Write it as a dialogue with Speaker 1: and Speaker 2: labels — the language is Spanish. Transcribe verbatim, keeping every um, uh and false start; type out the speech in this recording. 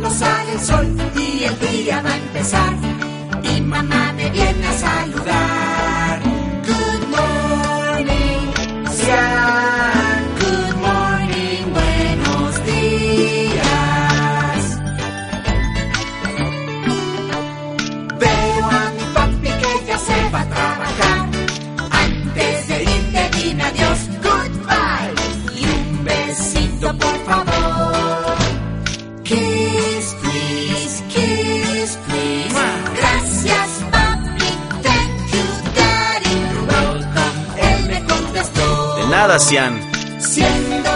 Speaker 1: pronto sale el sol y el día va a empezar. Y mamá me viene a saludar. Good morning, Cian. Good morning, buenos días. Veo a mi papi que ya se va a trabajar. Antes de irte dime adiós, goodbye. Y un besito por favor. Kiss, please, kiss, please. Gracias, papi, thank you, daddy. You're welcome, él me contestó.
Speaker 2: De nada, Cian.
Speaker 1: Siendo